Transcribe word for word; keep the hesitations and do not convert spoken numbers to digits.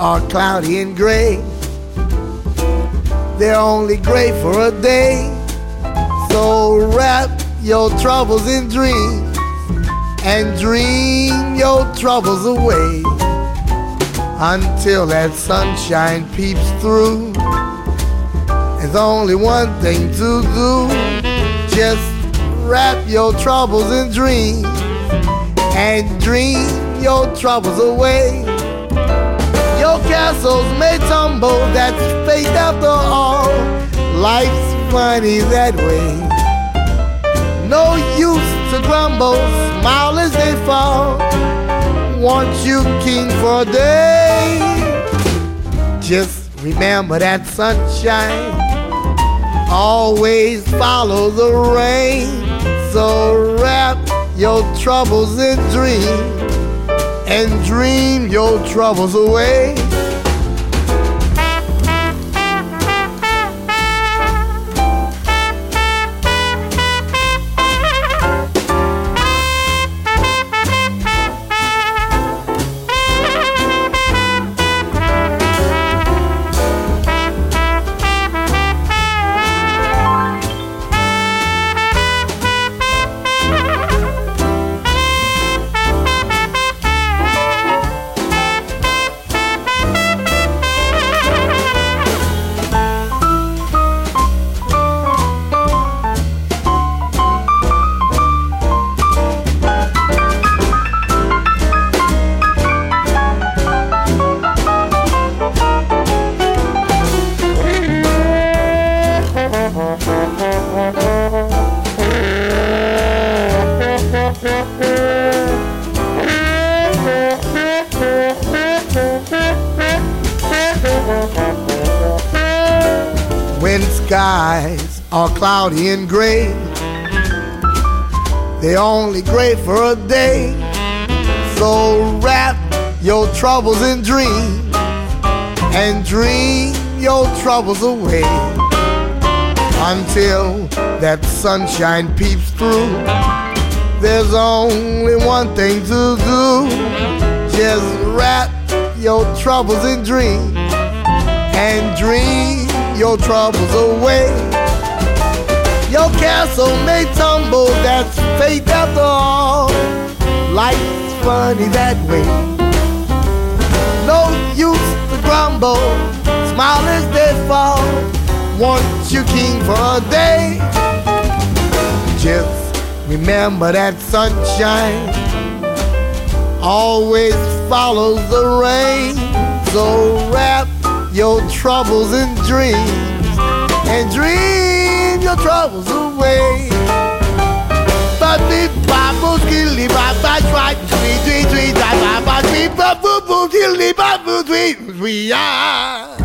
are cloudy and gray. They're only gray for a day. So wrap your troubles in dreams and dream your troubles away until that sunshine peeps through. There's only one thing to do. Just wrap your troubles in dreams and dream your troubles away. Your castles may tumble, that's fate after all. Life's funny that way. No use to grumble, smile as they fall. Want you king for a day. Just remember that sunshine always follow the rain. So wrap your troubles in dreams and dream your troubles away. When skies are cloudy and gray, they're only gray for a day. So wrap your troubles in dreams and dream your troubles away until that sunshine peeps through. There's only one thing to do. Just wrap your troubles in dreams and dream your troubles away. Your castle may tumble, that's fate after all. Life's funny that way. No use to grumble, smile as they fall. Want you king for a day. Just remember that sunshine always follows the rain. So wrap your troubles in dreams and dream your troubles away. But we babu killi baba try tweet tweet tweet baba tweet babu killi babu tweet we are.